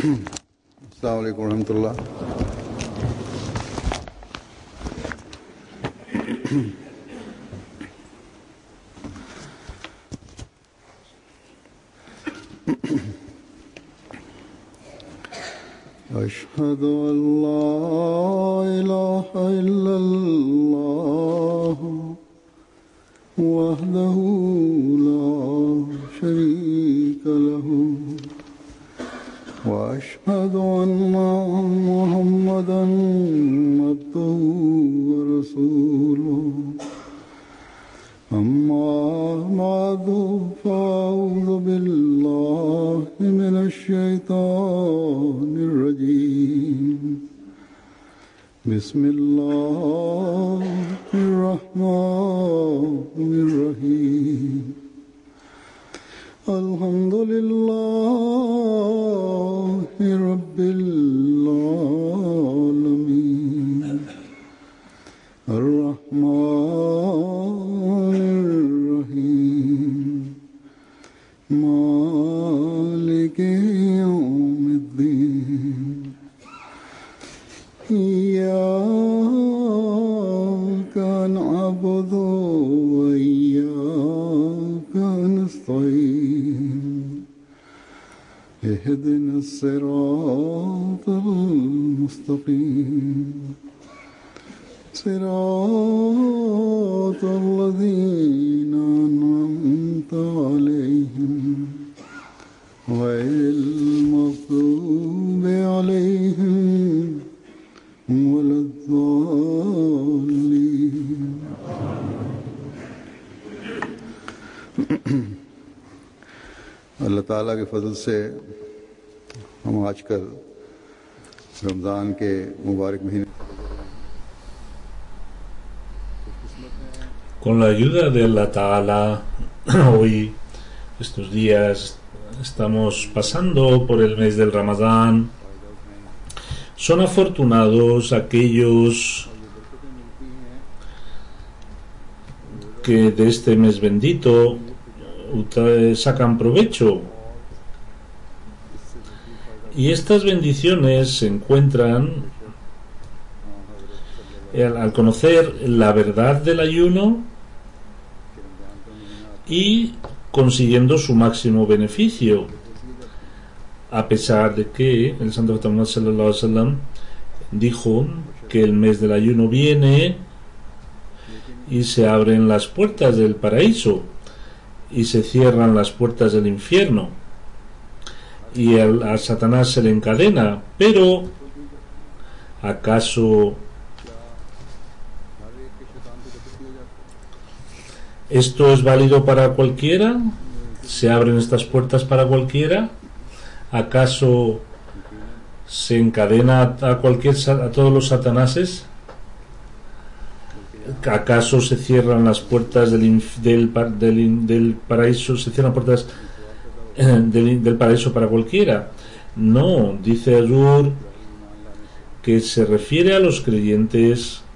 अस्सलाम वालेकुम रहमतुल्लाह। अशहदु अल्ला इलाहा इल्लल्लाह वहदहु ला शरीका लहु وأشهد أن محمدا عبده ورسوله أما بعد فأعوذ بالله من الشيطان الرجيم بسم الله الرحمن الرحيم الحمد لله رب العالمين الرحمن الرحيم مالك يوم الدين إياك نعبد وإياك نستعين اهدنا الصراط المستقيم صراط الذين أنعمت عليهم غير المغضوب عليهم ولا الضالين अल्लाह ताला के फजल से हम आजकल रमज़ान के मुबारक महीने con la ayuda de Allah Ta'ala hoy estos días estamos pasando por el mes del Ramadán. Son afortunados aquellos que de este mes bendito sacan provecho, y estas bendiciones se encuentran al conocer la verdad del ayuno y consiguiendo su máximo beneficio, a pesar de que el santo Muhammad sallallahu alaihi wasallam dijo que el mes del ayuno viene y se abren las puertas del paraíso y se cierran las puertas del infierno, y a Satanás se le encadena. Pero ¿acaso esto es válido para cualquiera? ¿Se abren estas puertas para cualquiera? ¿Acaso se encadena a todos los satanases? ¿Acaso se cierran las puertas del paraíso? ¿Se cierran puertas del paraíso para cualquiera? No, dice Azur que se refiere a los creyentes,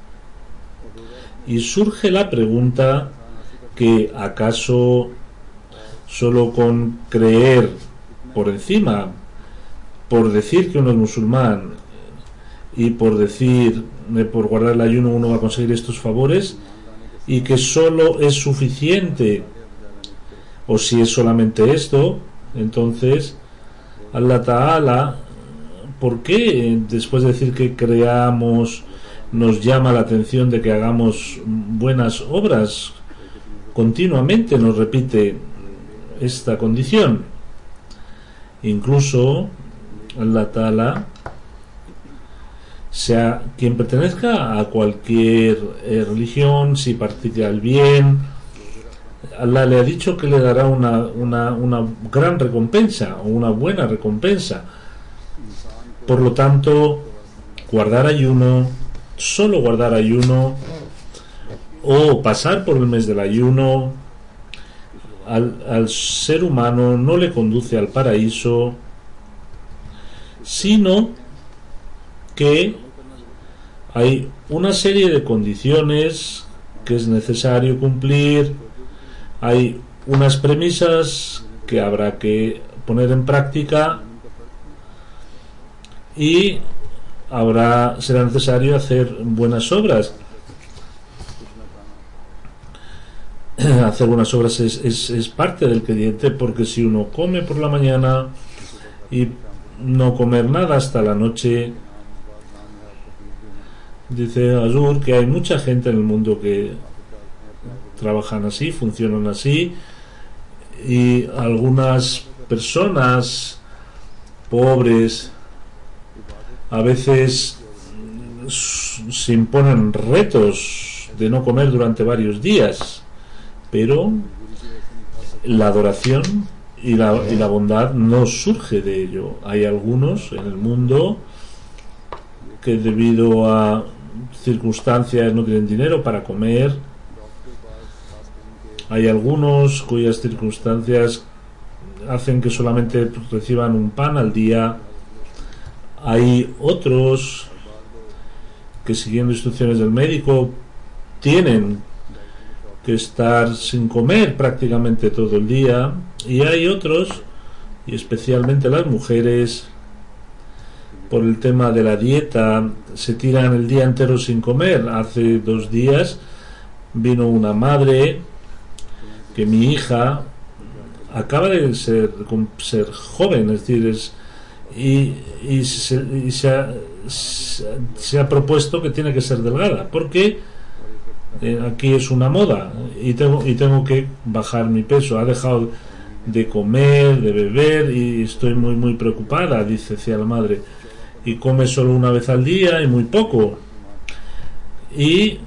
y surge la pregunta que ¿acaso solo con creer por encima, por decir que uno es musulmán y por guardar el ayuno uno va a conseguir estos favores, y que solo es suficiente? O si es solamente esto, entonces Allah Ta'ala, ¿por qué después de decir que creamos nos llama la atención de que hagamos buenas obras? Continuamente nos repite esta condición. Incluso Allah Ta'ala, sea quien pertenezca a cualquier religión, si practica el bien, Allah le ha dicho que le dará una gran recompensa, o una buena recompensa. Por lo tanto, guardar ayuno, solo guardar ayuno, o pasar por el mes del ayuno, al ser humano no le conduce al paraíso, sino que hay una serie de condiciones que es necesario cumplir, hay unas premisas que habrá que poner en práctica y ahora será necesario hacer buenas obras. Hacer buenas obras es parte del creyente, porque si uno come por la mañana y no comer nada hasta la noche, dice Azur que hay mucha gente en el mundo que trabajan así, funcionan así, y algunas personas pobres a veces se imponen retos de no comer durante varios días, pero la adoración y la bondad no surge de ello. Hay algunos en el mundo que debido a circunstancias no tienen dinero para comer. Hay algunos cuyas circunstancias hacen que solamente reciban un pan al día. Hay otros que, siguiendo instrucciones del médico, tienen que estar sin comer prácticamente todo el día, y hay otros, y especialmente las mujeres, por el tema de la dieta, se tiran el día entero sin comer. Hace 2 días vino una madre que mi hija acaba de ser joven, es decir, se ha propuesto que tiene que ser delgada, porque aquí es una moda y tengo que bajar mi peso. Ha dejado de comer, de beber, y estoy muy preocupada, decía la madre, y come solo una vez al día y muy poco, y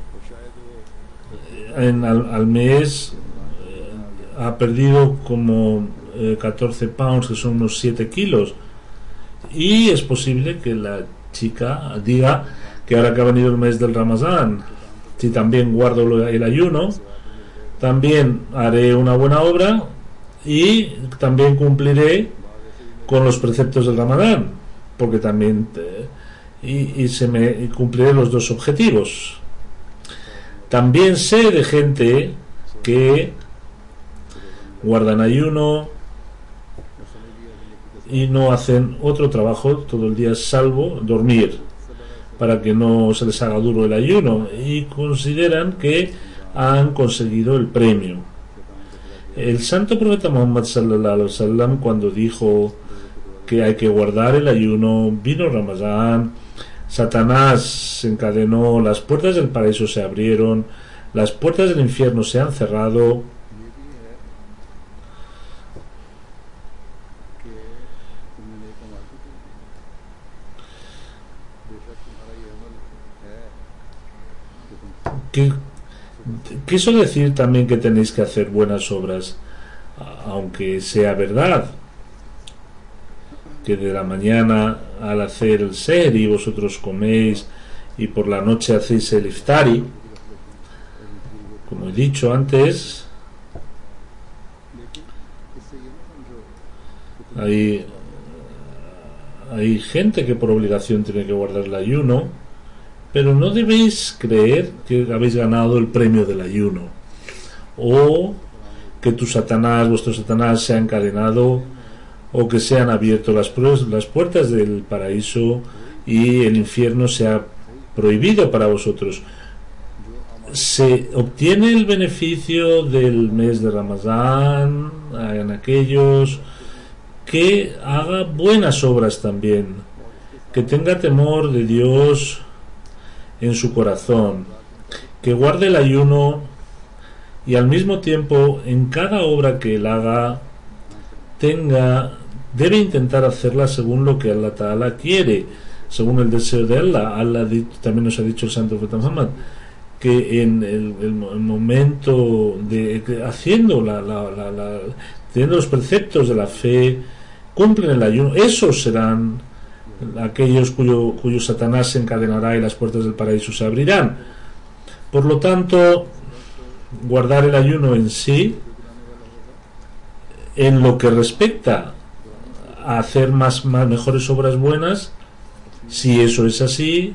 al mes ha perdido como 14 pounds, que son unos 7 kilos, y es posible que la chica diga que ahora que ha venido el mes del Ramadán, si también guardo el ayuno, también haré una buena obra y también cumpliré con los preceptos del Ramadán, porque también cumpliré los 2 objetivos. También sé de gente que guardan ayuno y no hacen otro trabajo todo el día salvo dormir, para que no se les haga duro el ayuno, y consideran que han conseguido el premio. El santo profeta Muhammad sallallahu alaihi wasallam, cuando dijo que hay que guardar el ayuno, vino Ramadán, Satanás se encadenó, las puertas del paraíso se abrieron, las puertas del infierno se han cerrado. ¿Qué quiso decir también que tenéis que hacer buenas obras, aunque sea verdad que de la mañana al hacer el sehri vosotros coméis y por la noche hacéis el iftari, como he dicho antes? Hay gente que por obligación tiene que guardar el ayuno, pero no debéis creer que habéis ganado el premio del ayuno, o que vuestro Satanás se ha encadenado, o que se han abierto las puertas del paraíso y el infierno se ha prohibido para vosotros. Se obtiene el beneficio del mes de Ramadán en aquellos que haga buenas obras también, que tenga temor de Dios en su corazón, que guarde el ayuno, y al mismo tiempo en cada obra que él haga debe intentar hacerla según lo que Allah Ta'ala quiere, según el deseo de Allah. También nos ha dicho el santo profeta Muhammad que en el momento de haciendo teniendo los preceptos de la fe, cumplen el ayuno, esos serán aquellos cuyo Satanás se encadenará y las puertas del paraíso se abrirán. Por lo tanto, guardar el ayuno en sí, en lo que respecta a hacer mejores obras buenas, si eso es así,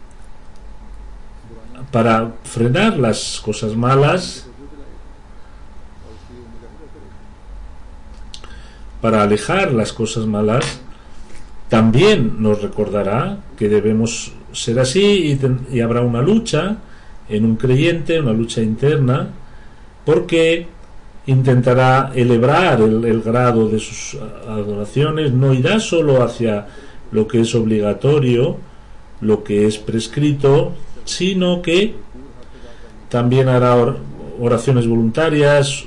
para frenar las cosas malas, para alejar las cosas malas, También nos recordará que debemos ser así y habrá una lucha en un creyente, una lucha interna, porque intentará elevar el grado de sus adoraciones, no irá solo hacia lo que es obligatorio, lo que es prescrito, sino que también hará oraciones voluntarias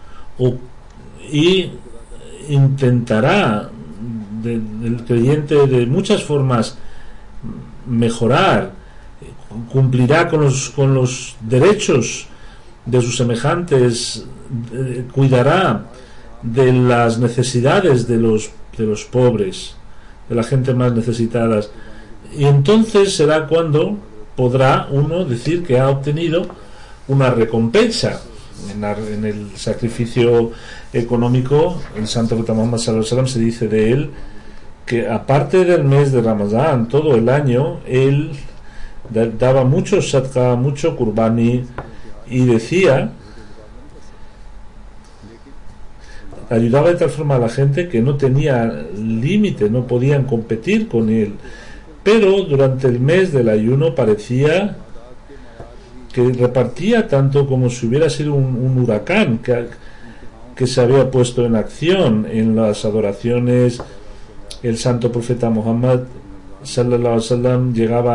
y intentará el creyente de muchas formas mejorar, cumplirá con los derechos de sus semejantes, cuidará de las necesidades de los pobres, de la gente más necesitada, y entonces será cuando podrá uno decir que ha obtenido una recompensa en el sacrificio económico. El santo profeta Muhammad sallallahu alaihi wasallam se dice de él que aparte del mes de Ramadán, todo el año él daba mucho sadqa, mucho kurbani, y decía, ayudaba de tal forma a la gente que no tenía límite, no podían competir con él, pero durante el mes del ayuno parecía que repartía tanto como si hubiera sido un huracán que se había puesto en acción en las adoraciones. El santo profeta Muhammad sallallahu alaihi wasallam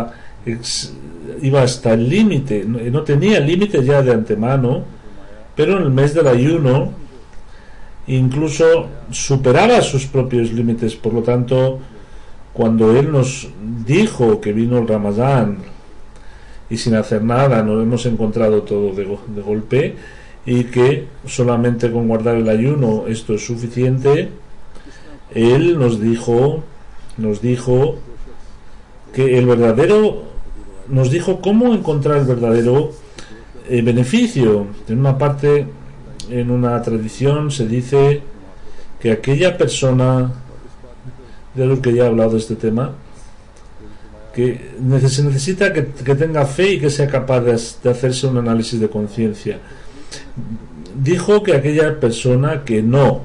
iba hasta el límite, no tenía límite ya de antemano, pero en el mes del ayuno incluso superaba sus propios límites. Por lo tanto, cuando él nos dijo que vino el Ramadán y sin hacer nada nos hemos encontrado todo de golpe, y que solamente con guardar el ayuno esto es suficiente, él nos dijo que el verdadero, nos dijo cómo encontrar el verdadero beneficio. En una parte, en una tradición se dice que aquella persona, de lo que ya he hablado de este tema, que se necesita que tenga fe y que sea capaz de hacerse un análisis de conciencia. Dijo que aquella persona que no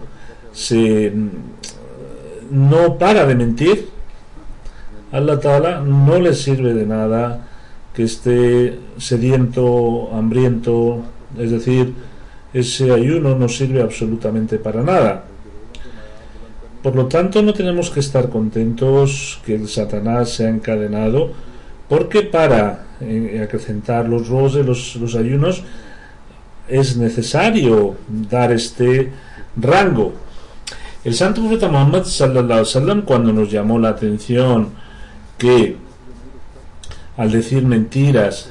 para de mentir, Allah Ta'ala no le sirve de nada que esté sediento, hambriento, es decir, ese ayuno no sirve absolutamente para nada. Por lo tanto, no tenemos que estar contentos que el Satanás se ha encadenado, porque para acrecentar los roces, los ayunos, es necesario dar este rango. El santo profeta Muhammad sallallahu alaihi wasallam, cuando nos llamó la atención que al decir mentiras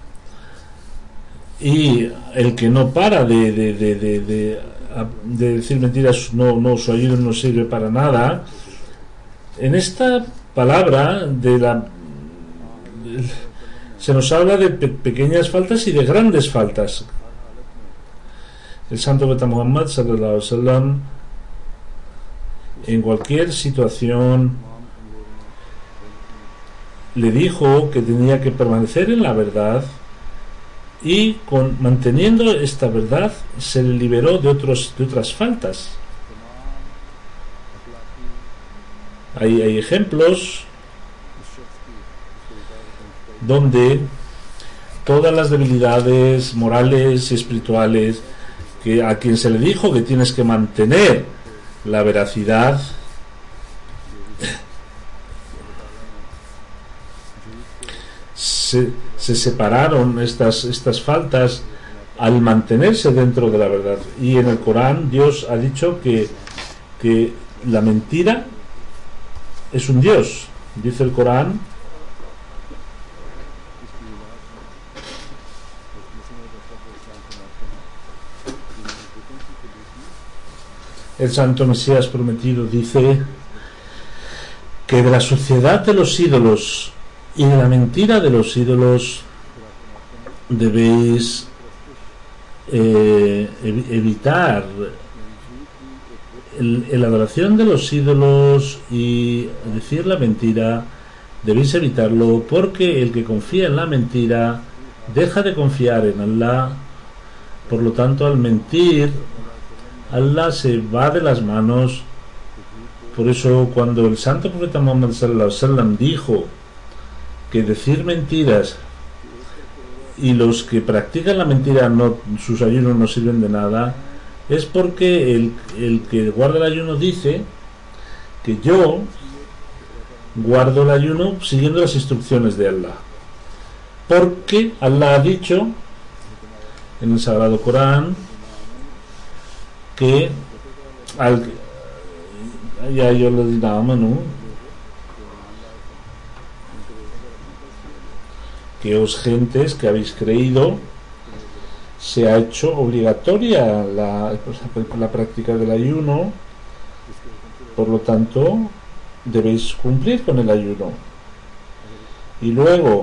y el que no para de decir mentiras, su ayuno no sirve para nada, en esta palabra se nos habla de pequeñas faltas y de grandes faltas. El santo profeta Muhammad sallallahu alaihi wasallam, en cualquier situación, le dijo que tenía que permanecer en la verdad, y manteniendo esta verdad se le liberó de otras faltas. Hay ejemplos donde todas las debilidades morales y espirituales, que a quien se le dijo que tienes que mantener la veracidad, se separaron estas faltas al mantenerse dentro de la verdad. Y en el Corán Dios ha dicho que la mentira es un dios. Dice el Corán: el santo Mesías prometido dice que de la suciedad de los ídolos y de la mentira de los ídolos debéis evitar la adoración de los ídolos y decir la mentira. Debéis evitarlo, porque el que confía en la mentira deja de confiar en Allah. Por lo tanto, al mentir, Allah se va de las manos, Por eso cuando el santo profeta Muhammad sallallahu alaihi wasallam dijo que decir mentiras y los que practican la mentira sus ayunos no sirven de nada, es porque el que guarda el ayuno dice que yo guardo el ayuno siguiendo las instrucciones de Allah, porque Allah ha dicho en el Sagrado Corán que ya yo le diré a Manu que os gentes que habéis creído se ha hecho obligatoria la práctica del ayuno, por lo tanto debéis cumplir con el ayuno. Y luego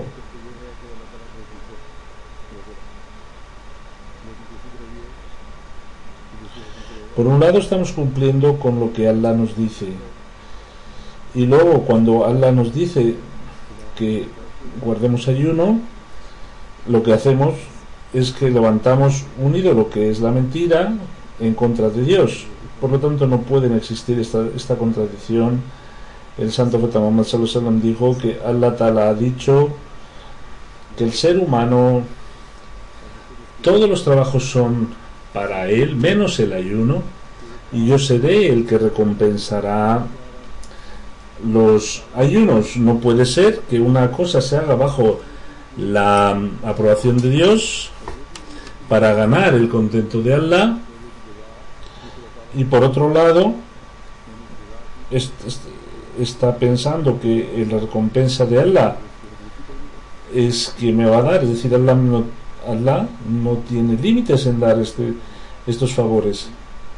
por un lado estamos cumpliendo con lo que Allah nos dice, y luego cuando Allah nos dice que guardemos ayuno, lo que hacemos es que levantamos un ídolo que es la mentira en contra de Dios. Por lo tanto no pueden existir esta contradicción. El santo profeta Muhammad sallallahu alaihi wasallam dijo que Allah Ta'ala ha dicho que el ser humano, todos los trabajos son para él menos el ayuno, y yo seré el que recompensará los ayunos. No puede ser que una cosa se haga bajo la aprobación de Dios para ganar el contento de Allah, y por otro lado está pensando que la recompensa de Allah es que me va a dar, es decir, Allah no tiene límites en dar estos favores.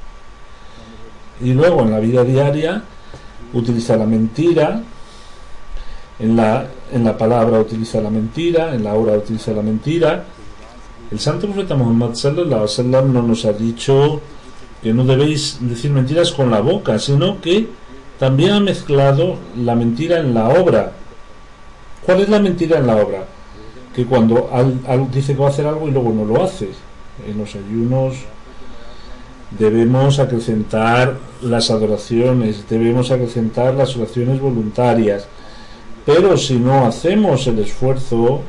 Y luego en la vida diaria utiliza la mentira, en la palabra utiliza la mentira, en la obra utiliza la mentira. El santo profeta Muhammad sallallahu alaihi wasallam no nos ha dicho que no debéis decir mentiras con la boca, sino que también ha mezclado la mentira en la obra. ¿Cuál es la mentira en la obra? Que cuando dice que va a hacer algo y luego no lo hace. En los ayunos debemos acrecentar las adoraciones, debemos acrecentar las oraciones voluntarias, pero si no hacemos el esfuerzo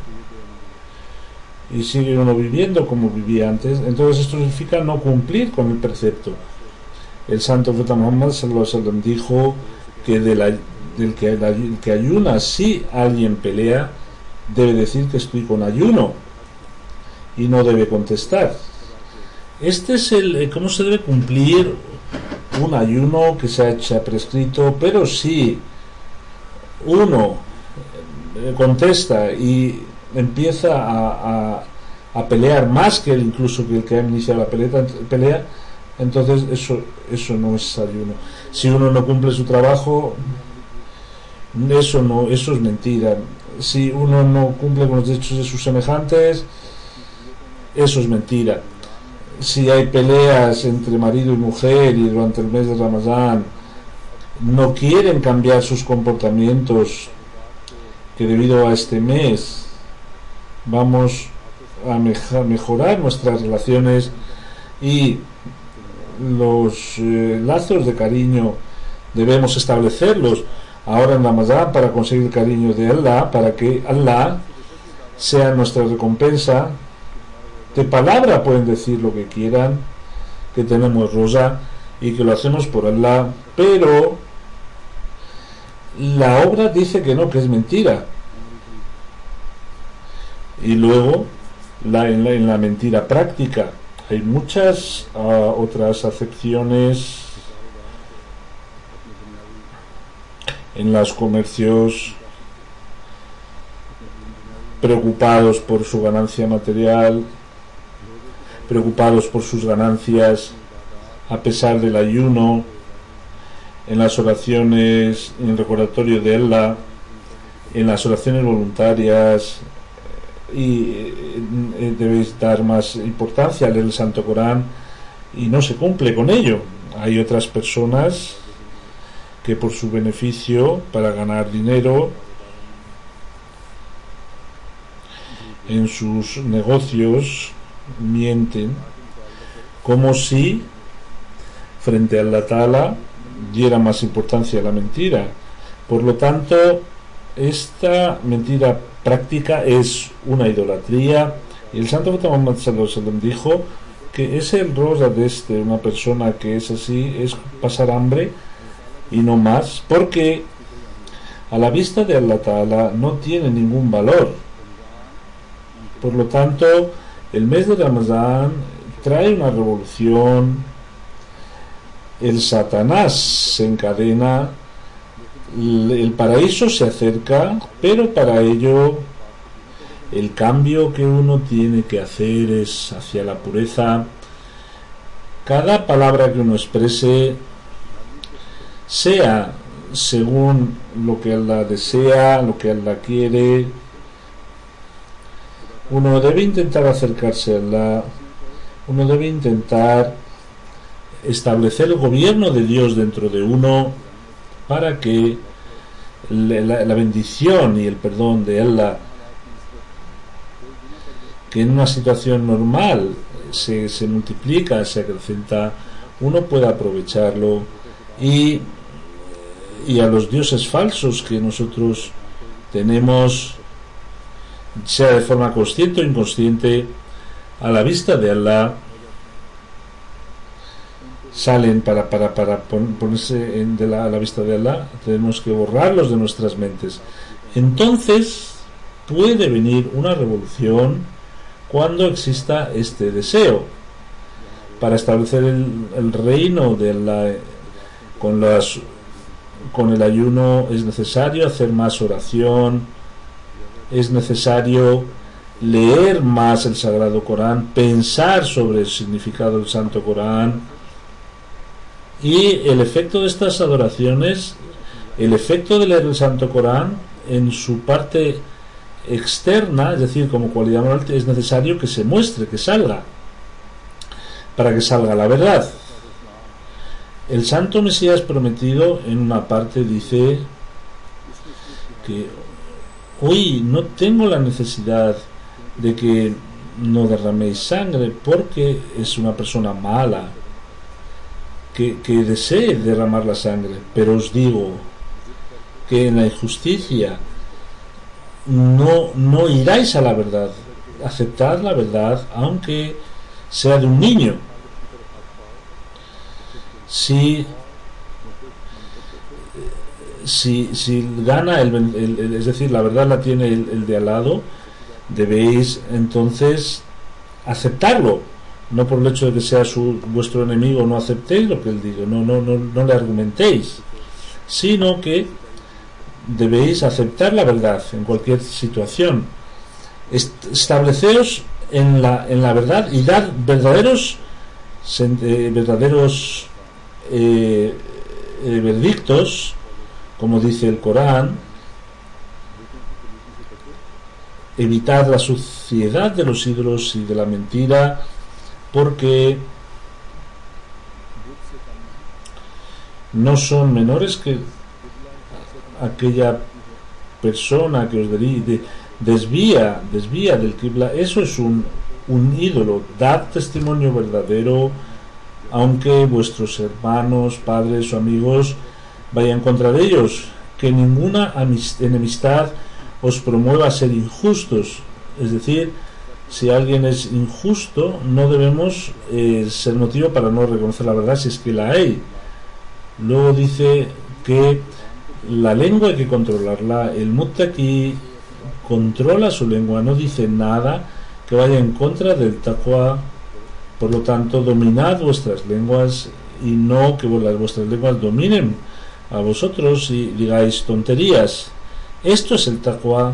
y sigue uno viviendo como vivía antes, entonces esto significa no cumplir con el precepto. El santo profeta Muhammad sallallahu alaihi wasallam dijo que del que ayuna, si alguien pelea, debe decir que estoy con ayuno y no debe contestar. Este es cómo se debe cumplir un ayuno que se ha prescrito. Pero si uno contesta y empieza a pelear más que incluso que el que ha iniciado la pelea, entonces eso no es ayuno. Si uno no cumple su trabajo, eso es mentira. Si uno no cumple con los derechos de sus semejantes, eso es mentira. Si hay peleas entre marido y mujer y durante el mes de Ramadán no quieren cambiar sus comportamientos, que debido a este mes vamos a mejorar nuestras relaciones y los lazos de cariño debemos establecerlos ahora en Ramadán para conseguir el cariño de Allah, para que Allah sea nuestra recompensa. De palabra pueden decir lo que quieran, que tenemos rosa y que lo hacemos por Allah, pero la obra dice que no, que es mentira. Y luego en la mentira práctica hay muchas otras acepciones. En los comercios, preocupados por su ganancia material, preocupados por sus ganancias a pesar del ayuno, en las oraciones, en el recordatorio de Allah, en las oraciones voluntarias, y debéis dar más importancia a leer el Santo Corán, y no se cumple con ello. Hay otras personas que por su beneficio, para ganar dinero en sus negocios, mienten como si frente a Allah Ta'ala diera más importancia a la mentira. Por lo tanto, esta mentira práctica es una idolatría, y el santo profeta Muhammad sallallahu alaihi wasallam dijo que ese error de una persona que es así es pasar hambre y no más, porque a la vista de Allah Ta'ala no tiene ningún valor. Por lo tanto, el mes de Ramadán trae una revolución, el Satanás se encadena, el paraíso se acerca, pero para ello el cambio que uno tiene que hacer es hacia la pureza. Cada palabra que uno exprese, sea según lo que Allah desea, lo que Allah quiere, uno debe intentar acercarse a Allah, uno debe intentar establecer el gobierno de Dios dentro de uno, para que la bendición y el perdón de Allah, que en una situación normal se multiplica, se acrecenta, uno pueda aprovecharlo, y a los dioses falsos que nosotros tenemos, sea de forma consciente o inconsciente, a la vista de Allah salen para ponerse a la vista de Allah. Tenemos que borrarlos de nuestras mentes. Entonces puede venir una revolución cuando exista este deseo para establecer el reino de Allah. Con el ayuno es necesario hacer más oración, es necesario leer más el Sagrado Corán, pensar sobre el significado del Santo Corán, y el efecto de estas adoraciones, el efecto de leer el Santo Corán en su parte externa, es decir, como cualidad moral, es necesario que se muestre, que salga, para que salga la verdad. El Santo Mesías prometido en una parte dice que hoy no tengo la necesidad de que no derraméis sangre, porque es una persona mala que desee derramar la sangre, pero os digo que en la injusticia no iráis a la verdad. Aceptad la verdad aunque sea de un niño. Si gana es decir, la verdad la tiene el de al lado, debéis entonces aceptarlo, no por el hecho de que sea vuestro enemigo. No aceptéis lo que él diga, no le argumentéis, sino que debéis aceptar la verdad en cualquier situación. Estableceos en la verdad y dar verdaderos verdictos, como dice el Corán. Evitad la suciedad de los ídolos y de la mentira, porque no son menores que aquella persona que os desvía del Qibla. Eso es un ídolo. Dad testimonio verdadero, aunque vuestros hermanos, padres o amigos vayan contra de ellos, que ninguna enemistad os promueva a ser injustos. Es decir, si alguien es injusto, no debemos ser motivo para no reconocer la verdad, si es que la hay. Luego dice que la lengua hay que controlarla. El muttaqi controla su lengua, no dice nada que vaya en contra del taqwa. Por lo tanto, dominad vuestras lenguas, y no que vuestras lenguas dominen a vosotros y digáis tonterías. Esto es el taqwa,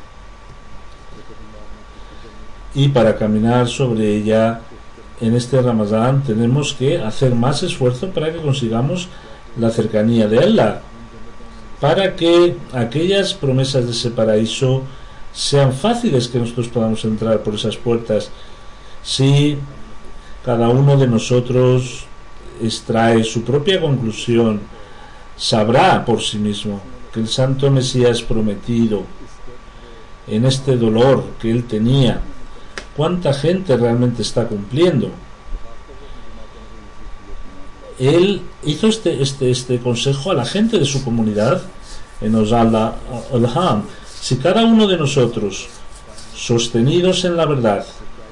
y para caminar sobre ella en este Ramadán tenemos que hacer más esfuerzo para que consigamos la cercanía de Allah, para que aquellas promesas de ese paraíso sean fáciles, que nosotros podamos entrar por esas puertas. Si cada uno de nosotros extrae su propia conclusión, sabrá por sí mismo que el Santo Mesías prometido, en este dolor que él tenía, cuánta gente realmente está cumpliendo. él hizo este consejo a la gente de su comunidad en Ozala Olham. Si cada uno de nosotros, sostenidos en la verdad,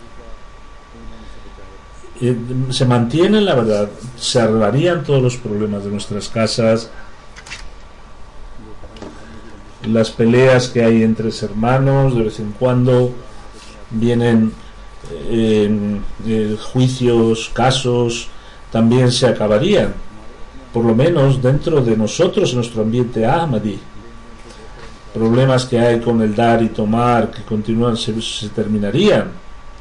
se mantiene en la verdad, se arreglarían todos los problemas de nuestras casas, las peleas que hay entre hermanos, de vez en cuando vienen juicios, casos, también se acabarían, por lo menos dentro de nosotros, en nuestro ambiente Ahmadi. Problemas que hay con el dar y tomar que continúan se terminarían.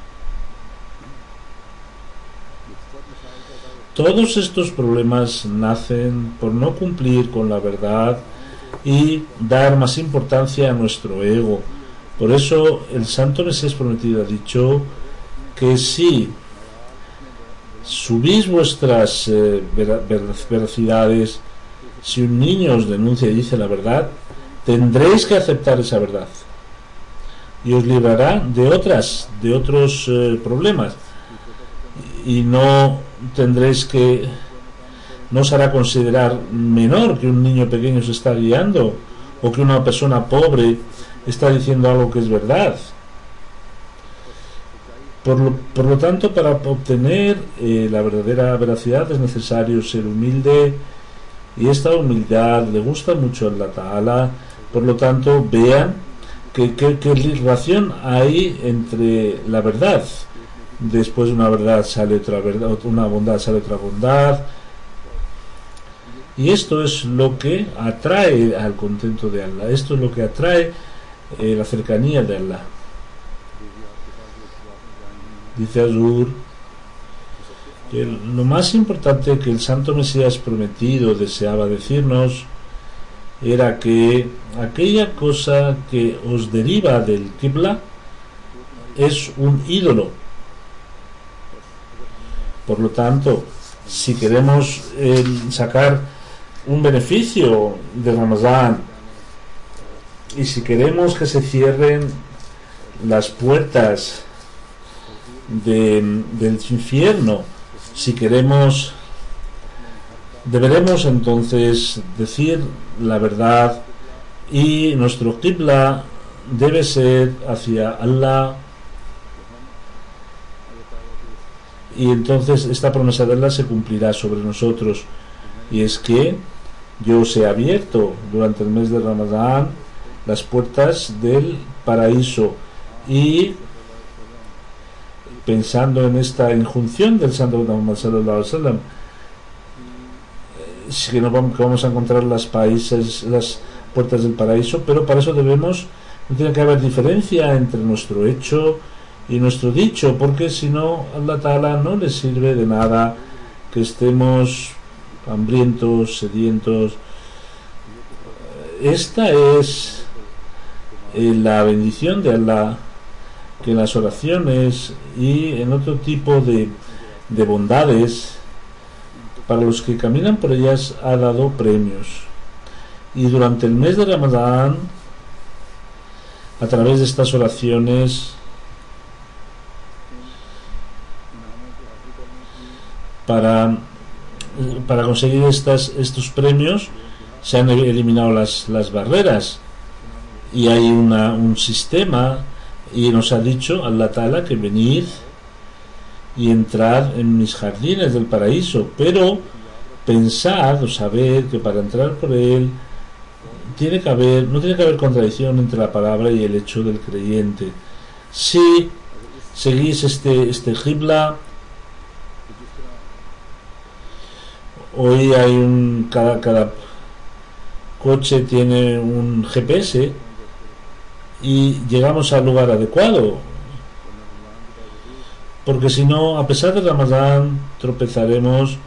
Todos estos problemas nacen por no cumplir con la verdad y dar más importancia a nuestro ego. Por eso el Santo Mesías Prometido ha dicho que si subís vuestras veracidades, si un niño os denuncia y dice la verdad, tendréis que aceptar esa verdad y os librará de otros problemas, y no tendréis que, no os hará considerar menor que un niño pequeño se está guiando o que una persona pobre está diciendo algo que es verdad. Por lo tanto, para obtener la verdadera veracidad es necesario ser humilde, y esta humildad le gusta mucho a Allah Ta'ala. Por lo tanto, vean qué relación hay entre la verdad. Después de una verdad sale otra verdad, una bondad sale otra bondad, y esto es lo que atrae al contento de Allah. Esto es lo que atrae la cercanía de Allah. Dice Azur que lo más importante que el Santo Mesías Prometido deseaba decirnos era que aquella cosa que os deriva del Qibla es un ídolo. Por lo tanto, si queremos sacar un beneficio de Ramadán, y si queremos que se cierren las puertas del infierno, si queremos, deberemos entonces decir la verdad, y nuestro qibla debe ser hacia Allah. Y entonces esta promesa de Allah se cumplirá sobre nosotros, y es que yo os he abierto durante el mes de Ramadán las puertas del paraíso. Y pensando en esta injunción del Santo Muhammad sallallahu alaihi wasallam, sí que no vamos a encontrar las puertas del paraíso, pero para eso no tiene que haber diferencia entre nuestro hecho y nuestro dicho, porque si no, Allah Ta'ala no le sirve de nada que estemos hambrientos, sedientos. Esta es la bendición de Allah, que en las oraciones y en otro tipo de bondades, para los que caminan por ellas, ha dado premios. Y durante el mes de Ramadán, a través de estas oraciones, para conseguir estos premios, se han eliminado las barreras, y hay un sistema, y nos ha dicho Allah Ta'ala que venid y entrad en mis jardines del paraíso, pero pensad o saber que para entrar por él no tiene que haber contradicción entre la palabra y el hecho del creyente. Si seguís este qibla, hoy hay cada coche tiene un GPS y llegamos al lugar adecuado, porque si no, a pesar de Ramadán, tropezaremos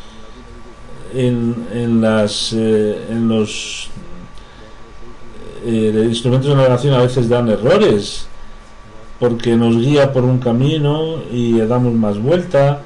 en los instrumentos de navegación. A veces dan errores porque nos guía por un camino y le damos más vuelta,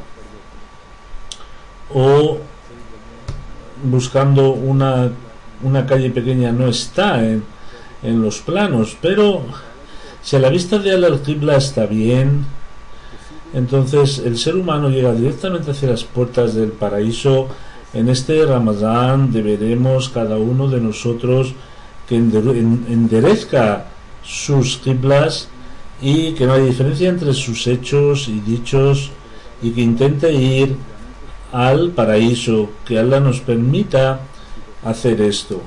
o buscando una calle pequeña no está en los planos. Pero si a la vista de al-Qibla está bien, entonces el ser humano llega directamente hacia las puertas del paraíso En este Ramadán deberemos cada uno de nosotros que enderezca sus qiblas y que no haya diferencia entre sus hechos y dichos, y que intente ir al paraíso, que Allah nos permita hacer esto.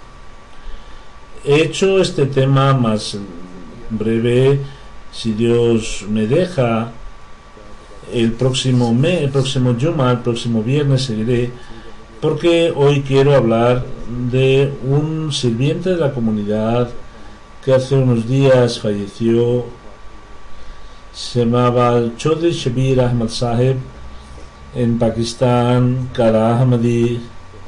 He hecho este tema más breve, si Dios me deja, el próximo Juma, el próximo viernes seguiré, porque hoy quiero hablar de un sirviente de la comunidad que hace unos días falleció. Se llamaba Chaudhry Shabir Ahmad Saheb. En Pakistán, cada Ahmadi,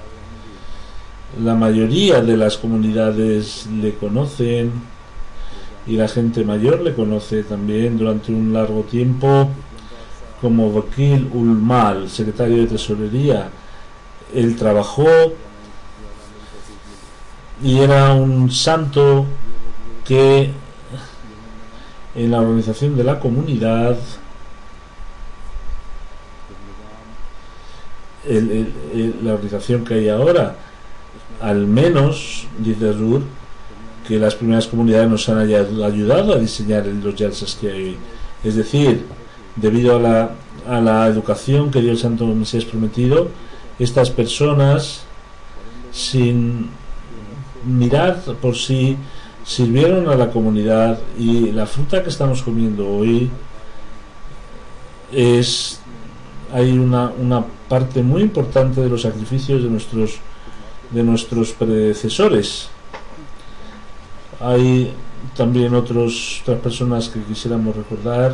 la mayoría de las comunidades le conocen, y la gente mayor le conoce también. Durante un largo tiempo como Wakil ul Mal, secretario de tesorería, él trabajó y era un santo que en la organización de la comunidad, la organización que hay ahora, al menos, dice Azur, que las primeras comunidades nos han ayudado a diseñar los jalsas que hay hoy. Es decir, debido a la educación que dio el Santo Mesías Prometido, estas personas, sin mirar por sí, sirvieron a la comunidad, y la fruta que estamos comiendo hoy hay una parte muy importante de los sacrificios de nuestros predecesores. Hay también otras personas que quisiéramos recordar.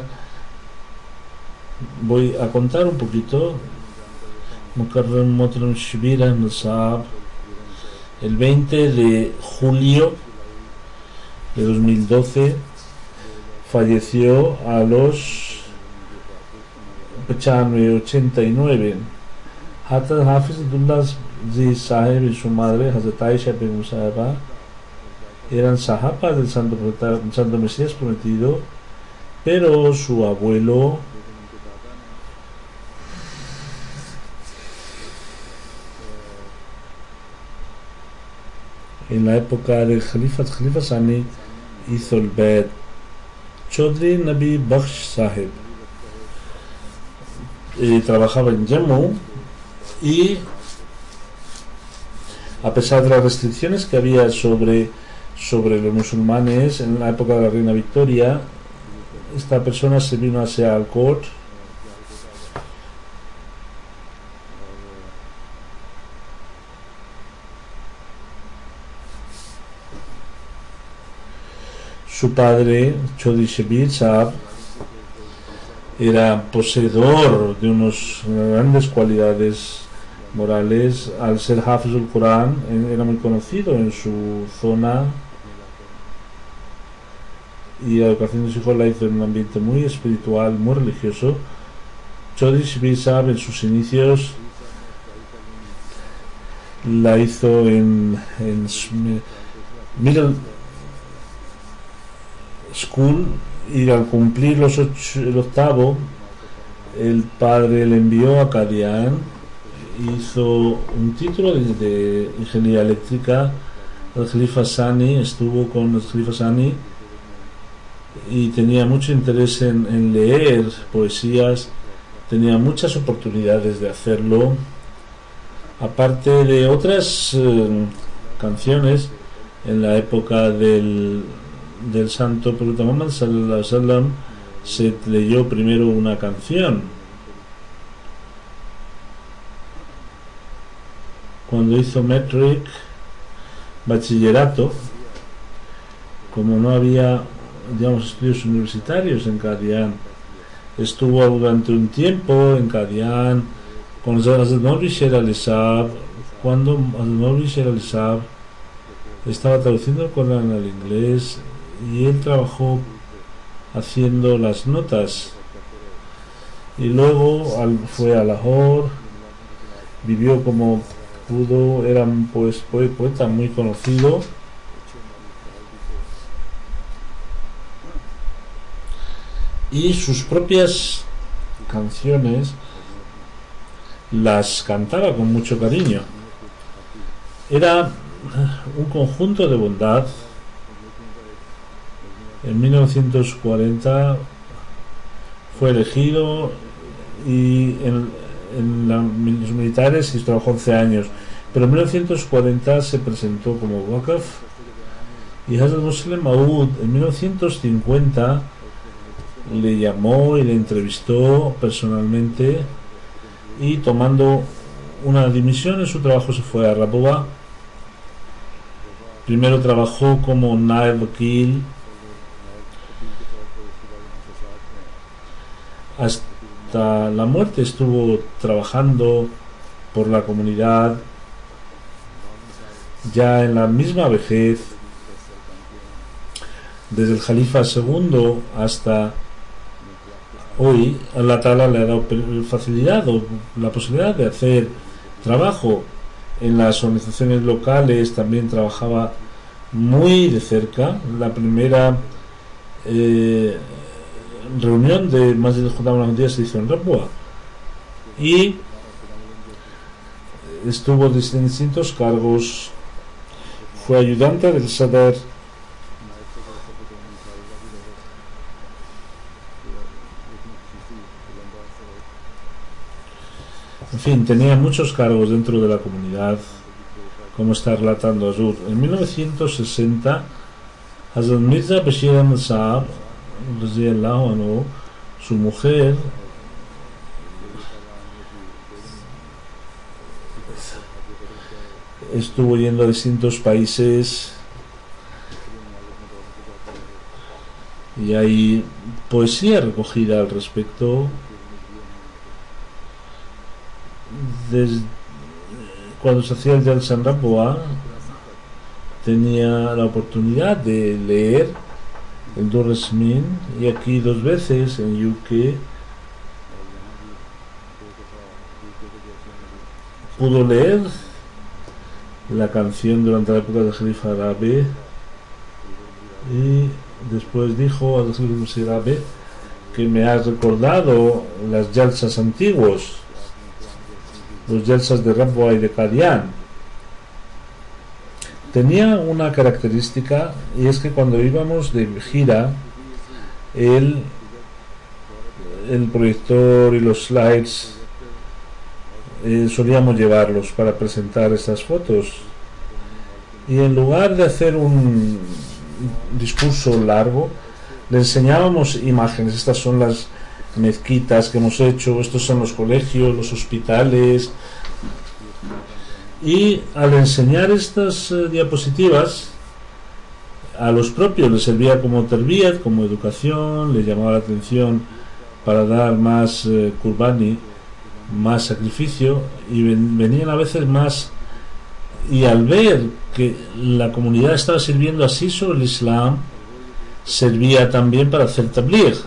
Voy a contar un poquito. Mukarram Mohtaram Shabir Ahmad Saheb, el 20 de julio de 2012 falleció a los 89. Hazrat Hafiz Abdullah Ji Saheb y su madre, Hazrat Aisha Begum Saheba, eran sahabas del Santo Mesías Prometido, pero su abuelo en la época del Khalifa Sani hizo el Bed. Chaudhry Nabi Bakhsh Saheb trabajaba en Jammu, y a pesar de las restricciones que había sobre los musulmanes en la época de la reina Victoria, esta persona se vino hacia Sialkot Su padre, Chaudhry Shabir Saheb, era poseedor de unas grandes cualidades morales. Al ser Hafiz al Corán, era muy conocido en su zona, y la educación de su hijo la hizo en un ambiente muy espiritual, muy religioso. Chaudhry Shabir Saheb en sus inicios la hizo en Middle School, y al cumplir el octavo, el padre le envió a Qadian. Hizo un título de ingeniería eléctrica. El Khalifa Sani estuvo con el Khalifa Sani y tenía mucho interés en leer poesías, tenía muchas oportunidades de hacerlo, aparte de otras canciones. En la época del santo profeta Muhammad sallallahu alaihi wasallam se leyó primero una canción. Cuando hizo metric, bachillerato, como no había, digamos, estudios universitarios en Qadian, estuvo durante un tiempo en Qadian con Hazrat Maulvi Sher Ali Saheb. Cuando Hazrat Maulvi Sher Ali Saheb estaba traduciendo el Corán al inglés, y él trabajó haciendo las notas, y luego fue a Lahore, vivió como pudo, era un poeta muy conocido, y sus propias canciones las cantaba con mucho cariño. Era un conjunto de bondad. En 1940 fue elegido y en los militares y trabajó 11 años, pero en 1940 se presentó como Waqf, y Hazrat Musleh Maud en 1950 le llamó y le entrevistó personalmente, y tomando una dimisión en su trabajo se fue a Rabwa. Primero trabajó como Naib Wakil hasta la muerte, estuvo trabajando por la comunidad. Ya en la misma vejez, desde el Jalifa II hasta hoy, Allah Ta'ala le ha dado facilidad o la posibilidad de hacer trabajo en las organizaciones locales. También trabajaba muy de cerca. La primera reunión de Masjid al-Huda Ahmadiyya se hizo en Rabwa, y estuvo en distintos cargos. Fue ayudante del Sadr, en fin, tenía muchos cargos dentro de la comunidad, como está relatando Azur. En 1960, Hazrat Mirza Bashir Ahmad Saab, radiyallahu anhu, su mujer, estuvo yendo a distintos países, y hay poesía recogida al respecto. Desde cuando se hacía el Jalsa en Rabwa, tenía la oportunidad de leer el Dur-Rasmin, y aquí 2 veces en UK pudo leer la canción durante la época del Jalifa árabe, y después dijo al Jalifa árabe que me ha recordado las Jalsas antiguos, los Jalsas de Rabwa y de Qadian. Tenía una característica, y es que cuando íbamos de gira, el proyector y los slides solíamos llevarlos para presentar estas fotos, y en lugar de hacer un discurso largo, le enseñábamos imágenes. Estas son las mezquitas que hemos hecho, estos son los colegios, los hospitales, y al enseñar estas diapositivas a los propios les servía como terbiyat, como educación, les llamaba la atención para dar más kurbani, más sacrificio, y venían a veces más, y al ver que la comunidad estaba sirviendo así sobre el Islam, servía también para hacer tabligh.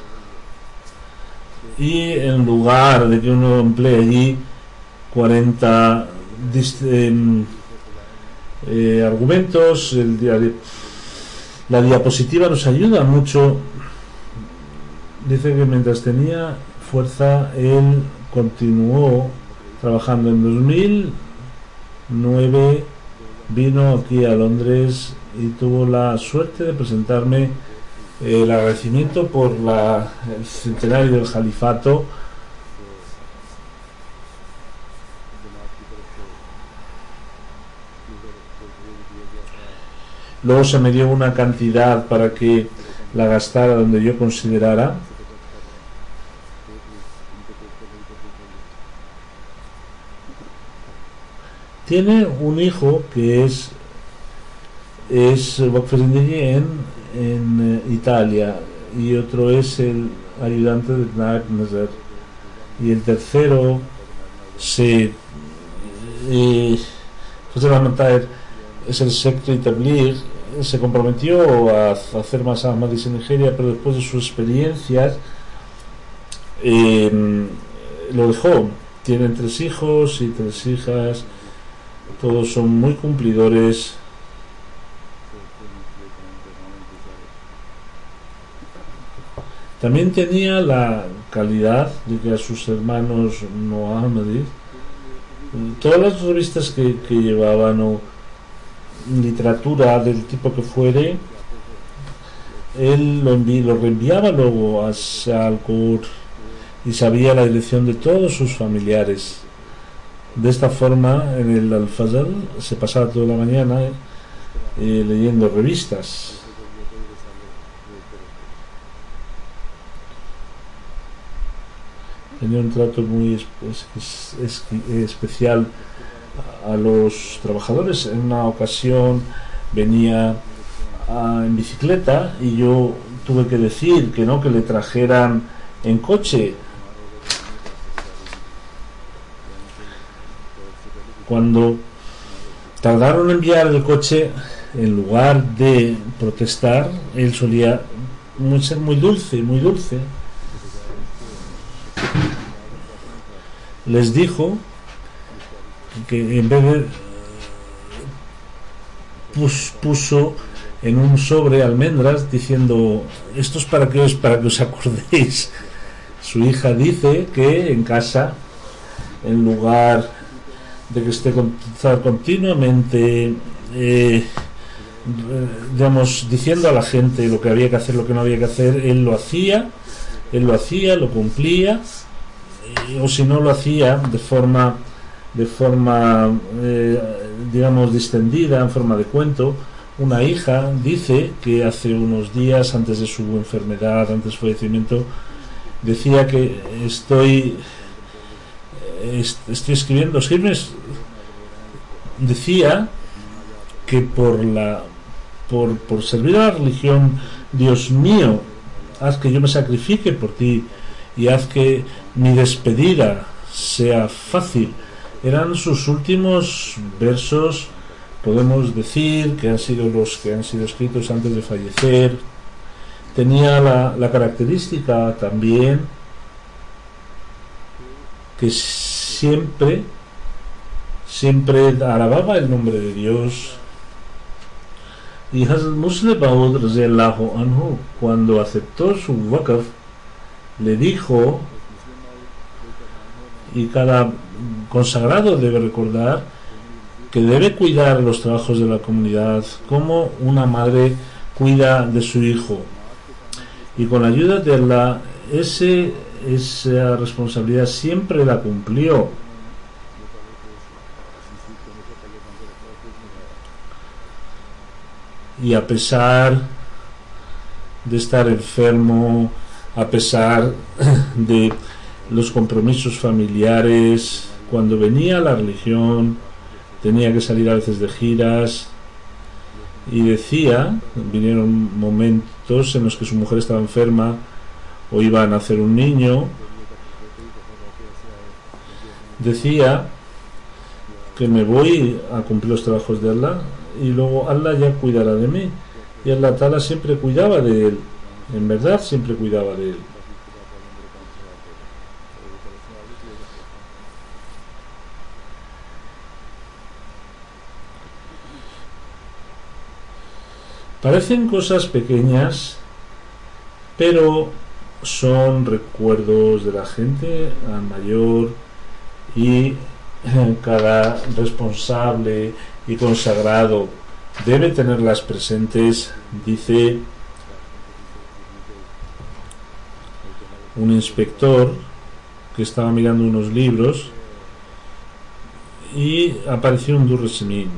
Y en lugar de que uno emplee allí 40 argumentos, la diapositiva nos ayuda mucho. Dice que mientras tenía fuerza, él continuó trabajando. En 2009 vino aquí a Londres y tuvo la suerte de presentarme el agradecimiento por el centenario del Jalifato. Luego se me dio una cantidad para que la gastara donde yo considerara. Tiene un hijo que es Waqf en Italia, y otro es el ayudante de Naib Nazar, y el tercero José Ahmad es el secretario Tabligh. Se comprometió a hacer más Ahmadis en Nigeria, pero después de sus experiencias lo dejó. Tienen 3 hijos y 3 hijas, todos son muy cumplidores. También tenía la calidad de que a sus hermanos no Ahmadis Todas las revistas que llevaban o literatura del tipo que fuere, él lo reenviaba luego a Sialkot y sabía la dirección de todos sus familiares. De esta forma, en el Al-Fajr se pasaba toda la mañana leyendo revistas. Tenía un trato muy especial a los trabajadores. En una ocasión venía en bicicleta y yo tuve que decir que no, que le trajeran en coche. Cuando tardaron en enviar el coche, en lugar de protestar, él solía ser muy dulce, muy dulce. Les dijo que en vez de puso en un sobre almendras diciendo: esto es para que os acordéis. Su hija dice que en casa, en lugar de que esté continuamente diciendo a la gente lo que había que hacer, lo que no había que hacer, él lo hacía, lo cumplía, o si no lo hacía de forma distendida, en forma de cuento. Una hija dice que hace unos días, antes de su enfermedad, antes de su fallecimiento, decía que estoy escribiendo escríbenes. Decía que por servir a la religión, Dios mío, haz que yo me sacrifique por ti y haz que mi despedida sea fácil. Eran sus últimos versos, podemos decir que han sido los que han sido escritos antes de fallecer. Tenía la característica también que siempre alababa el nombre de Dios. Y Hazrat Musleh Maud radiyallahu anhu, cuando aceptó su waqf, le dijo, y cada consagrado debe recordar, que debe cuidar los trabajos de la comunidad como una madre cuida de su hijo, y con la ayuda de Allah esa responsabilidad siempre la cumplió. Y a pesar de estar enfermo, a pesar de los compromisos familiares, cuando venía la religión tenía que salir a veces de giras, y decía, vinieron momentos en los que su mujer estaba enferma o iba a nacer un niño, decía que me voy a cumplir los trabajos de Allah y luego Allah ya cuidará de mí. Y Allah Ta'ala siempre cuidaba de él, en verdad siempre cuidaba de él. Parecen cosas pequeñas, pero son recuerdos de la gente mayor, y cada responsable y consagrado debe tenerlas presentes. Dice un inspector que estaba mirando unos libros y apareció un Durresimin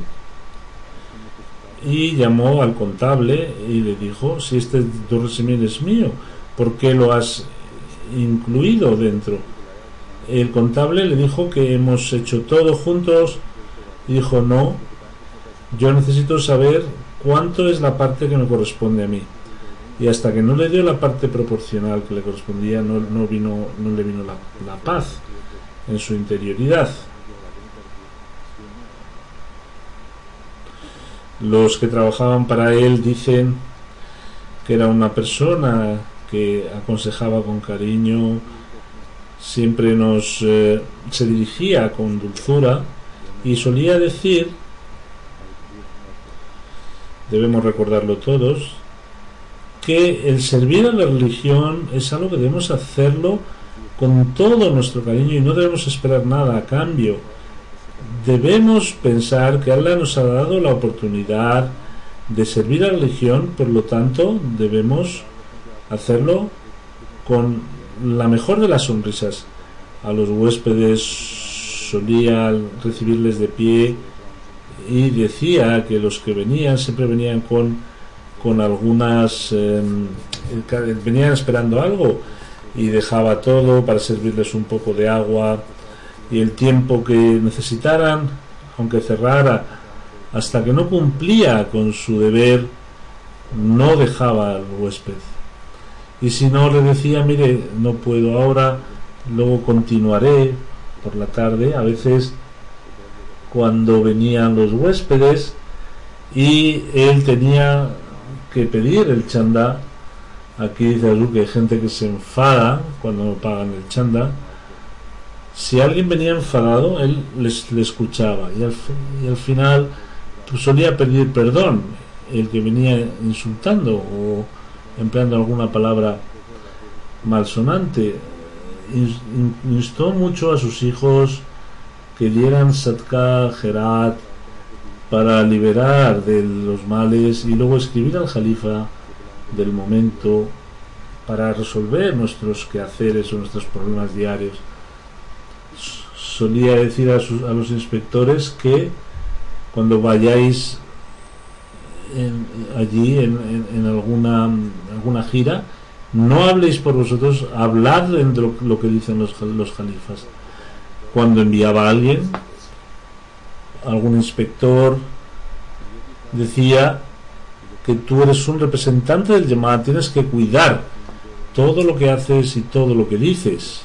y llamó al contable y le dijo: si este Durresimin es mío, ¿por qué lo has incluido dentro? El contable le dijo que hemos hecho todo juntos, y dijo: no, yo necesito saber cuánto es la parte que me corresponde a mí. Y hasta que no le dio la parte proporcional que le correspondía, no le vino la paz en su interioridad. Los que trabajaban para él dicen que era una persona que aconsejaba con cariño, siempre se dirigía con dulzura, y solía decir, debemos recordarlo todos, que el servir a la religión es algo que debemos hacerlo con todo nuestro cariño y no debemos esperar nada a cambio. debemos pensar que Allah nos ha dado la oportunidad de servir a la religión, por lo tanto debemos hacerlo con la mejor de las sonrisas. A los huéspedes solía recibirles de pie y decía que los que venían siempre venían con algunas venían esperando algo, y dejaba todo para servirles un poco de agua y el tiempo que necesitaran, aunque cerrara, hasta que no cumplía con su deber, no dejaba al huésped. Y si no, le decía: mire, no puedo ahora, luego continuaré por la tarde. A veces, cuando venían los huéspedes y él tenía que pedir el chanda, aquí dice Azul que hay gente que se enfada cuando no pagan el chanda. Si alguien venía enfadado, él le escuchaba, y al final pues, solía pedir perdón el que venía insultando o empleando alguna palabra malsonante. Instó mucho a sus hijos que dieran sadqa, jerat, para liberar de los males, y luego escribir al Jalifa del momento para resolver nuestros quehaceres o nuestros problemas diarios. Solía decir a los inspectores que cuando vayáis allí en alguna gira, no habléis por vosotros, hablad de lo que dicen los jalifas. Cuando enviaba a alguien, algún inspector decía que tú eres un representante del Jamaat, tienes que cuidar todo lo que haces y todo lo que dices.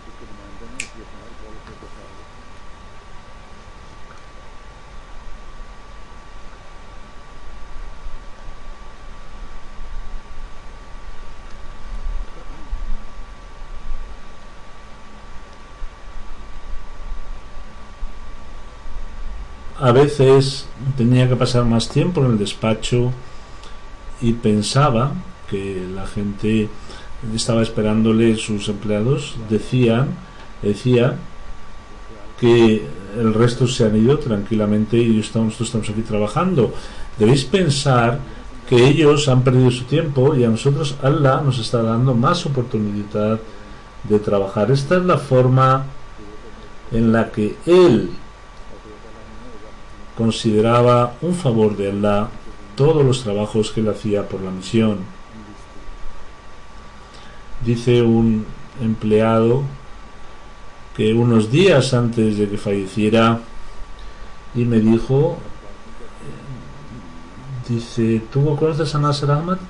A veces tenía que pasar más tiempo en el despacho y pensaba que la gente estaba esperándole, sus empleados decía que el resto se han ido tranquilamente y nosotros estamos aquí trabajando. Debéis pensar que ellos han perdido su tiempo y a nosotros Allah nos está dando más oportunidad de trabajar. Esta es la forma en la que Él consideraba un favor de Allah todos los trabajos que él hacía por la misión. Dice un empleado que unos días antes de que falleciera, y me dijo, dice: ¿tú conoces a Nasser Ahmad?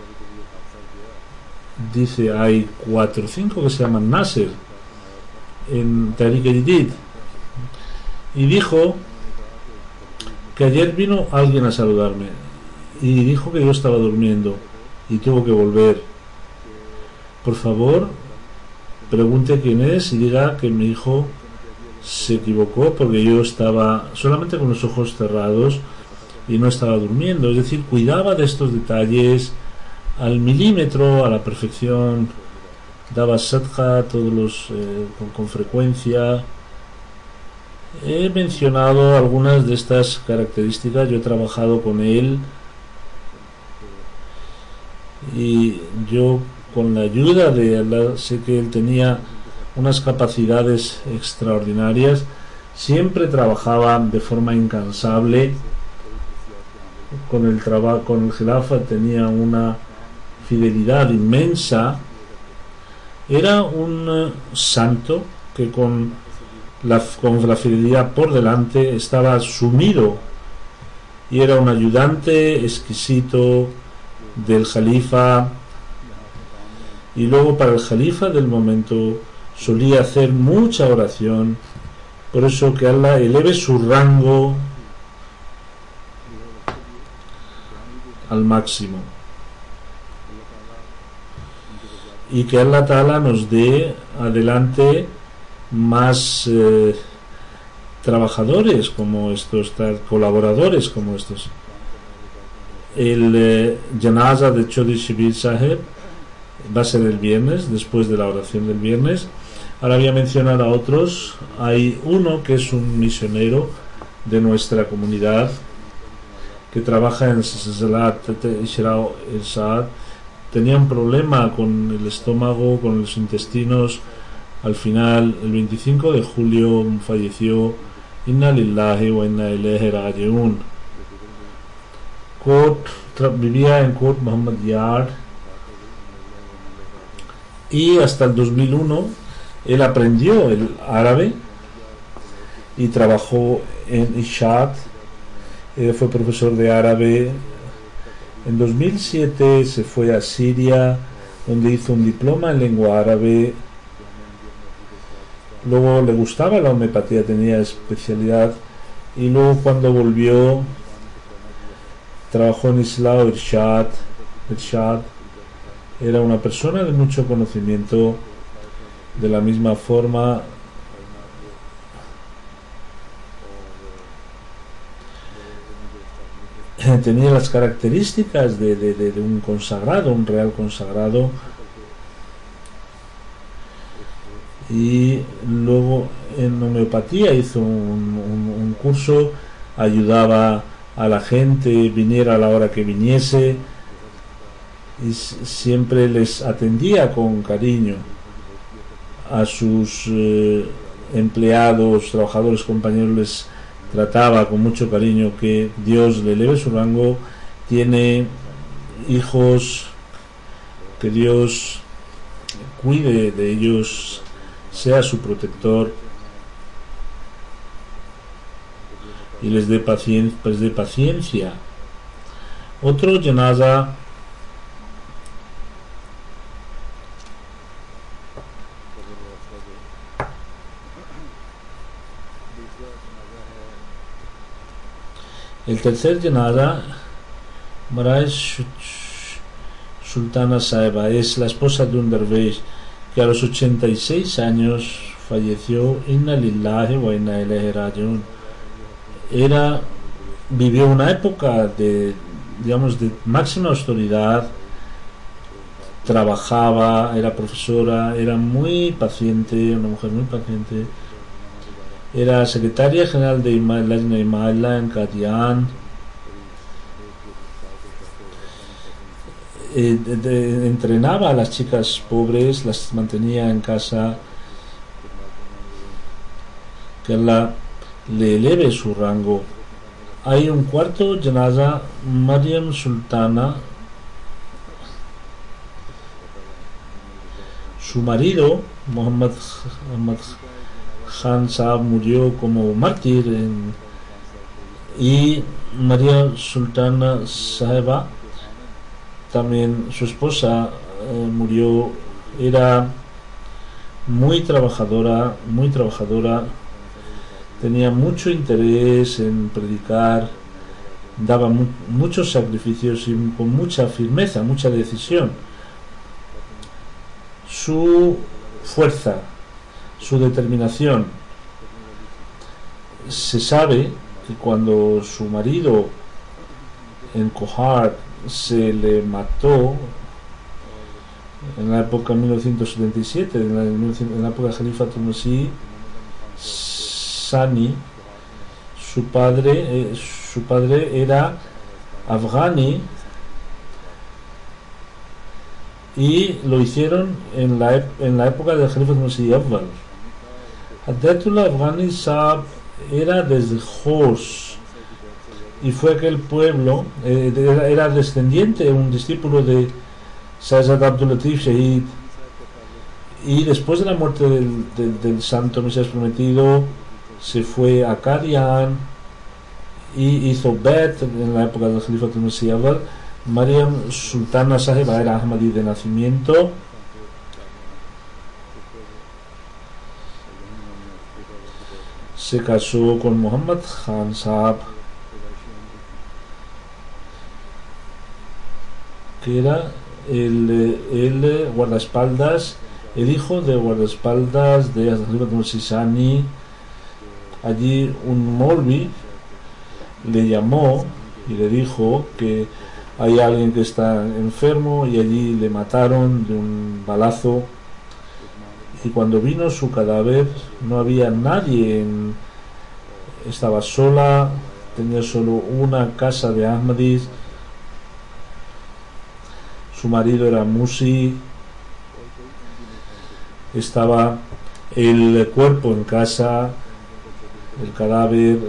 Dice: hay 4 o 5 que se llaman Nasser en Tariq Jadid. Y dijo que ayer vino alguien a saludarme y dijo que yo estaba durmiendo y tuvo que volver. Por favor, pregunte quién es y diga que mi hijo se equivocó porque yo estaba solamente con los ojos cerrados y no estaba durmiendo. Es decir, cuidaba de estos detalles al milímetro, a la perfección. Daba sadqa con frecuencia. He mencionado algunas de estas características. Yo he trabajado con él y yo, con la ayuda de Allah, sé que él tenía unas capacidades extraordinarias. Siempre trabajaba de forma incansable con el Khilafa, tenía una fidelidad inmensa. Era un santo que con la fidelidad por delante estaba sumido, y era un ayudante exquisito del Jalifa. Y luego, para el Jalifa del momento, solía hacer mucha oración. Por eso que Allah eleve su rango al máximo, y que Allah Ta'ala nos dé adelante más trabajadores como estos, colaboradores como estos. El janaza de Chaudhry Shabir Saheb va a ser el viernes, después de la oración del viernes. Ahora voy a mencionar a otros. Hay uno que es un misionero de nuestra comunidad que trabaja en Salat Ishrao El Saad. Tenía un problema con el estómago, con los intestinos. Al final, el 25 de julio falleció. Inna lillahi wa inna ilaihi raji'un. Vivía en Court Muhammad Yard, y hasta el 2001 él aprendió el árabe y trabajó en Ishad. Fue profesor de árabe. En 2007 se fue a Siria, donde hizo un diploma en lengua árabe. Luego le gustaba la homeopatía, tenía especialidad, y luego cuando volvió trabajó en Islam Irshad. Era una persona de mucho conocimiento. De la misma forma, tenía las características de un consagrado, un real consagrado. Y luego en homeopatía hizo un curso, ayudaba a la gente, viniera a la hora que viniese, y siempre les atendía con cariño a sus empleados, trabajadores, compañeros. Les trataba con mucho cariño. Que Dios le eleve su rango. Tiene hijos, que Dios cuide de ellos, sea su protector y les dé paciencia. Otro janaza el tercer janaza, Maharaj Sultana Saheba, es la esposa de un dervish que a los 86 años falleció. Inna lillahi wa inna ilaihi raji'un. Vivió una época de máxima autoridad, trabajaba, era profesora, era muy paciente, una mujer muy paciente. Era secretaria general de Lajna Imalla en Qadian. Entrenaba a las chicas pobres, las mantenía en casa. Que Allah le eleve su rango. Hay un cuarto janaza, Mariam Sultana. Su marido, Muhammad Khan Saab, murió como mártir y María Sultana Saheba, también su esposa, murió. Era muy trabajadora, tenía mucho interés en predicar, daba muchos sacrificios y con mucha firmeza, mucha decisión. Su fuerza, su determinación. Se sabe que cuando su marido en Kohar se le mató en la época 1977, en la época de Khalifa Masih Sani, su padre era afgani, y lo hicieron en la época de Khalifa Masih Awwal. Hadayatullah Afghani Saab era desde Homs, y fue aquel pueblo, era descendiente, un discípulo de Sayyid Abdul Latif Shahid, y después de la muerte del santo Mesías prometido se fue a Qadian y hizo Bet en la época del Khalifa Masih Awwal. Mariam Sultana Saheba era Ahmadi de nacimiento. Se casó con Muhammad Khan Saab, que era el guardaespaldas, el hijo de guardaespaldas de Khalifa Masih Sani. Allí un Molvi le llamó y le dijo que hay alguien que está enfermo, y allí le mataron de un balazo, y cuando vino su cadáver no había nadie, estaba sola, tenía solo una casa de Ahmadis, su marido era Musi, estaba el cuerpo en casa, el cadáver,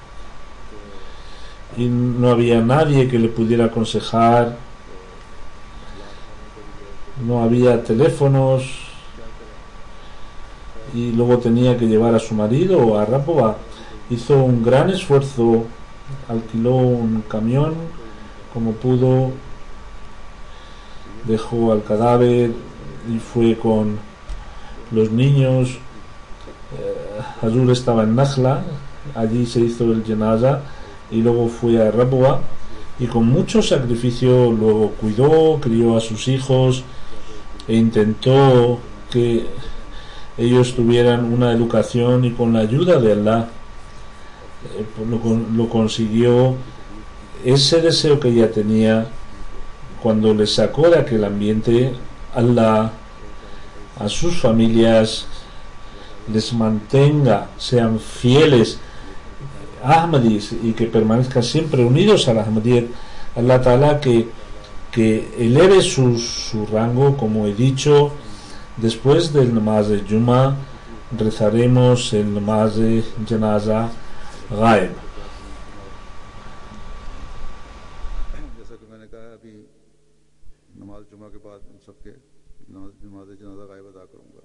y no había nadie que le pudiera aconsejar, no había teléfonos, y luego tenía que llevar a su marido a Rapova. Hizo un gran esfuerzo, alquiló un camión como pudo, dejó al cadáver y fue con los niños. Hazur estaba en Najla, allí se hizo el Janaza y luego fue a Rapova y con mucho sacrificio luego cuidó, crió a sus hijos e intentó que ellos tuvieran una educación, y con la ayuda de Allah lo consiguió. Ese deseo que ella tenía, cuando le sacó de aquel ambiente, Allah a sus familias les mantenga, sean fieles Ahmadis y que permanezcan siempre unidos a la Ahmadiyyat. Allah Ta'ala que eleve su rango, como he dicho. Después del namaz de Juma rezaremos el namaz de Janaza Ghaib. जैसा कि मैंने कहा, अभी नमाज जुमा के बाद इन सबके नमाज जनाजा गायब अदा करूंगा।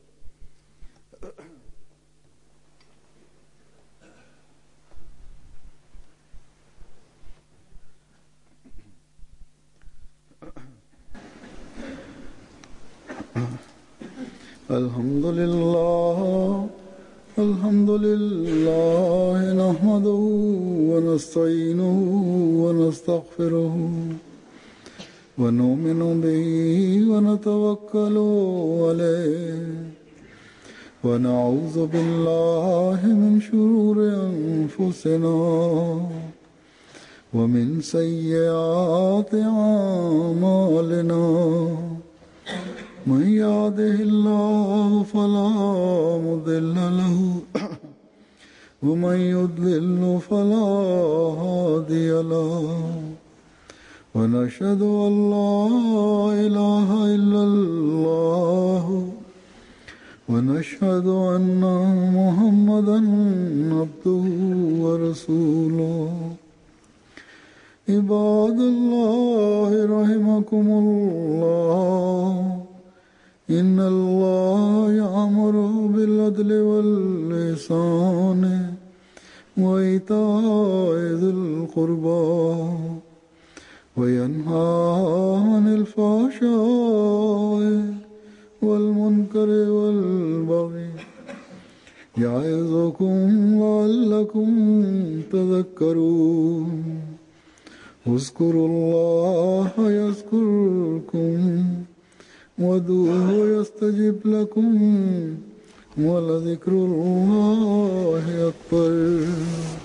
अल्हम्दुलिल्लाह नहमदुहु व नस्तईनुहु व नस्तगफिरुहु व नुमिनु बिही व नतवक्कलु अलैहि व नऊज़ु बिल्लाहि मिन शुरूरि अनफुसिना व मिन सय्यिआति अमालिना मन यहदिहिल्लाहु फला मुदिल्ल लहु व मन युद्लिल्हु फला हादिय लहु व नशहदु अल्ला इलाहा इल्लल्लाह व नशहदु अन्ना मुहम्मदन अब्दुहु व रसूलुहु। इबादुल्लाह रहमकुमुल्लाह इन्नल्लाह यअमुरु बिल अदलि वल इहसानि व इताइ ज़िल क़ुर्बा व यन्हा अनिल फ़हशाइ वल मुनकरि वल बग़ि यअज़ुकुम लअल्लकुम तज़क्करून। उज़्कुरुल्लाह यज़्कुरुकुम वदूहु यस्तजिब लकुम व लज़िक्रुल्लाहि अकबर।